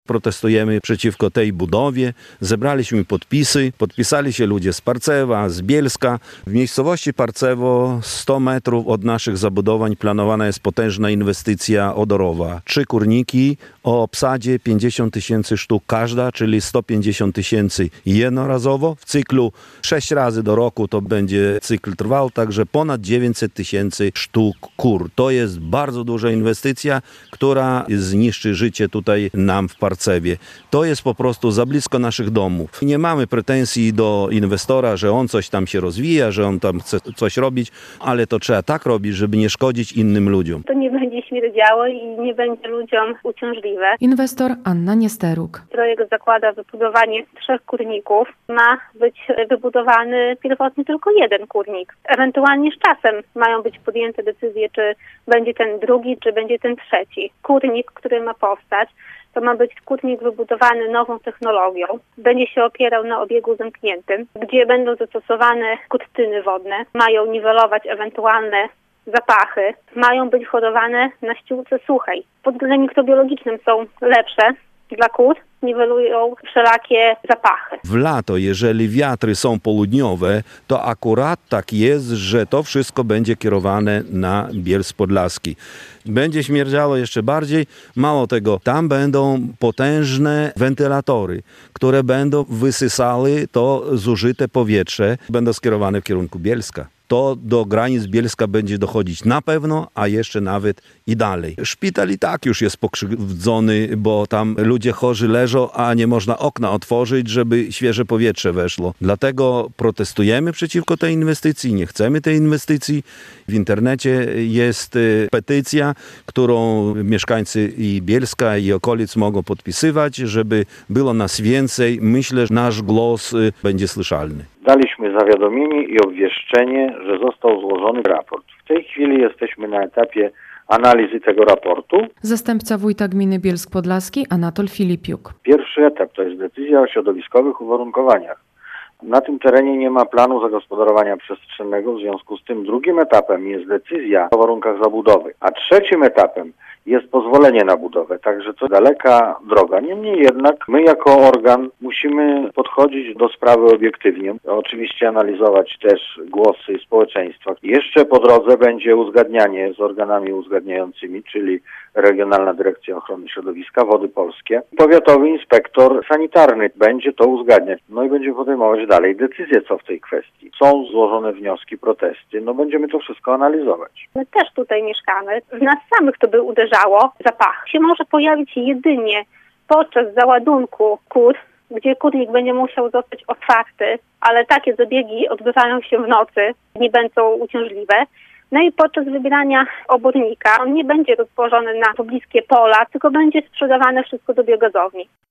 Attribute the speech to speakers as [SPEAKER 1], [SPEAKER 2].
[SPEAKER 1] protestujemy przeciwko tej budowie. Zebraliśmy podpisy. Podpisali się ludzie z Parcewa, z Bielska. W miejscowości Parcewo 100 metrów od naszych zabudowań planowana jest potężna inwestycja odorowa. 3 kurniki o obsadzie 50 000 sztuk każda, czyli 150 000 jednorazowo. W cyklu 6 razy do roku to będzie cykl trwał, także ponad 900 000 sztuk kur. To jest bardzo duża inwestycja, która zniszczy życie tutaj nam w Parcewie. To jest po prostu za blisko naszych domów. Nie mamy pretensji do inwestora, że on coś tam się rozwija, że on tam chce coś robić, ale to trzeba tak robić, żeby nie szkodzić innym ludziom.
[SPEAKER 2] To nie będzie śmierdziało i nie będzie ludziom uciążliwe.
[SPEAKER 3] Inwestor Anna Niesteruk.
[SPEAKER 2] Projekt zakłada wybudowanie 3 kurników. Ma być wybudowany pierwotnie tylko 1 kurnik. Ewentualnie z czasem mają być podjęte decyzje, czy będzie ten drugi, czy będzie ten trzeci. Kurnik, który ma powstać, to ma być kurnik wybudowany nową technologią. Będzie się opierał na obiegu zamkniętym, gdzie będą zastosowane kurtyny wodne. Mają niwelować ewentualne zapachy. Mają być hodowane na ściółce suchej. Pod względem mikrobiologicznym są lepsze dla kur, niwelują wszelakie zapachy.
[SPEAKER 1] W lato, jeżeli wiatry są południowe, to akurat tak jest, że to wszystko będzie kierowane na Bielsk Podlaski. Będzie śmierdziało jeszcze bardziej. Mało tego, tam będą potężne wentylatory, które będą wysysały to zużyte powietrze, będą skierowane w kierunku Bielska. To do granic Bielska będzie dochodzić na pewno, a jeszcze nawet i dalej. Szpital i tak już jest pokrzywdzony, bo tam ludzie chorzy leżą, a nie można okna otworzyć, żeby świeże powietrze weszło. Dlatego protestujemy przeciwko tej inwestycji, nie chcemy tej inwestycji. W internecie jest petycja, którą mieszkańcy i Bielska i okolic mogą podpisywać, żeby było nas więcej. Myślę, że nasz głos będzie słyszalny.
[SPEAKER 4] Daliśmy zawiadomienie i obwieszczenie, że został złożony raport. W tej chwili jesteśmy na etapie analizy tego raportu.
[SPEAKER 3] Zastępca wójta gminy Bielsk Podlaski Anatol Filipiuk.
[SPEAKER 4] Pierwszy etap to jest decyzja o środowiskowych uwarunkowaniach. Na tym terenie nie ma planu zagospodarowania przestrzennego, w związku z tym drugim etapem jest decyzja o warunkach zabudowy, a trzecim etapem jest pozwolenie na budowę, także to daleka droga. Niemniej jednak my jako organ musimy podchodzić do sprawy obiektywnie. Oczywiście analizować też głosy społeczeństwa. Jeszcze po drodze będzie uzgadnianie z organami uzgadniającymi, czyli Regionalna Dyrekcja Ochrony Środowiska, Wody Polskie. Powiatowy inspektor sanitarny będzie to uzgadniać. No i będzie podejmować dalej decyzje, co w tej kwestii. Są złożone wnioski, protesty. No będziemy to wszystko analizować.
[SPEAKER 2] My też tutaj mieszkamy. W nas samych to by uderzało. Zapach się może pojawić jedynie podczas załadunku kur, gdzie kurnik będzie musiał zostać otwarty, ale takie zabiegi odbywają się w nocy, nie będą uciążliwe. No i podczas wybierania obornika on nie będzie rozłożony na pobliskie pola, tylko będzie sprzedawane wszystko do biogazowni.